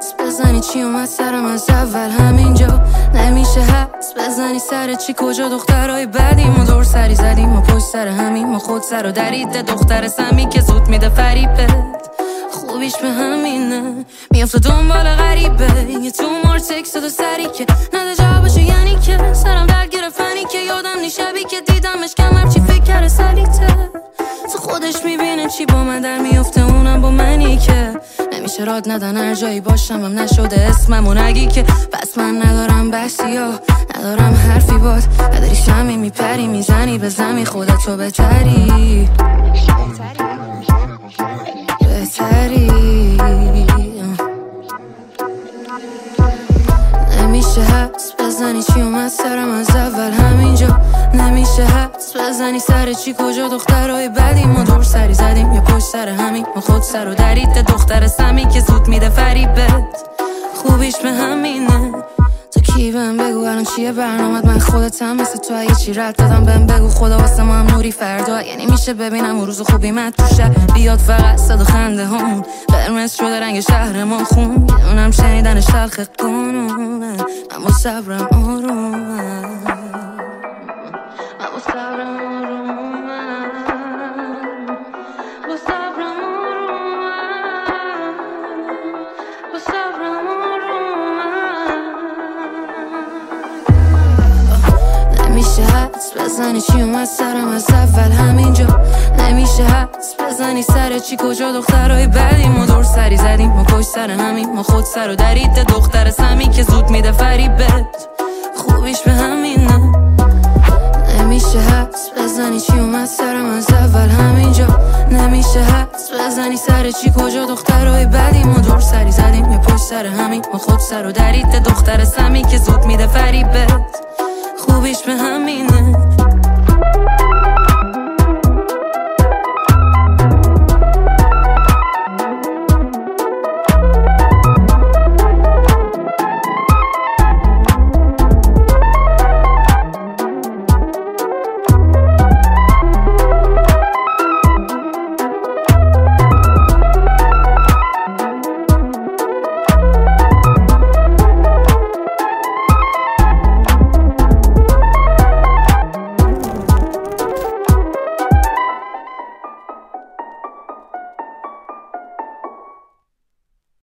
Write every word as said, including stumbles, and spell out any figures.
حدس بزنی چی اومد سرم از اول همینجا. نمیشه حدس بزنی سر چی کجا دخترای بعدیم و دور سری زدیم و پشت سر همیم و خود سر و درید دختر سمی که زود میده فریبت. خوبیش به همینه میافته دنبال غریبه یه تو مار تکست دو سری که نده جوابشو یعنی که سرم درد گرفنی که یادم نی شبی که دیدمش کمر چی فکر کرده سلیته. تو خودش میبینه چی با من در میافته اونم با منی که نمیشه راد ندن هر جایی باشم هم نشده اسممو نگی که پس من ندارم بحثی یا ندارم حرفی باد نداری شمی میپری میزنی به زمی خودتو بهتری بهتری. نمیشه حدس بزنی چی اومد سرم از اول همینجا. نمیشه حدس بزنی سر چی کجا دخترای بعدیم ما دور سری زدیم یا پشت سر همین ما خود سر و درید دختر سمی که زود میده فریبت. خوبیش به همینه تو کی بهم بگو الان چیه برنامت من خودتم مثل تو یه چی رد دادم بهم بگو خدا واسه ما هم نوری فردا یعنی میشه ببینم اون روز خوبی من تو شهر بیاد فقط صدا خنده همون قرمز شده رنگ شهرمون خون اونم شنیدن شلخ قانونه اما صبرم آرومه اما صبرم آرومه با صبرم آرومه با صبرم آرومه. نمیشه حدس بزنی چی اومد سرم از اول همینجا. نمیشه حدس بزنی سر چی کجا دخترای بعدیم ما دور سری زدیم ما پشت سر همین ما خود سر و درید دختر سمی که زود میده فریبت. خوبیش به همینه نمیشه حدس بزنی چی اومد سرم از اول همینجا. نمیشه حدس بزنی سر چی کجا دخترای بعدیم ما دور سری زدیم یا پشت سر همین ما خود سر و درید دختر سمی که زود میده فریبت. خوبیش به همینه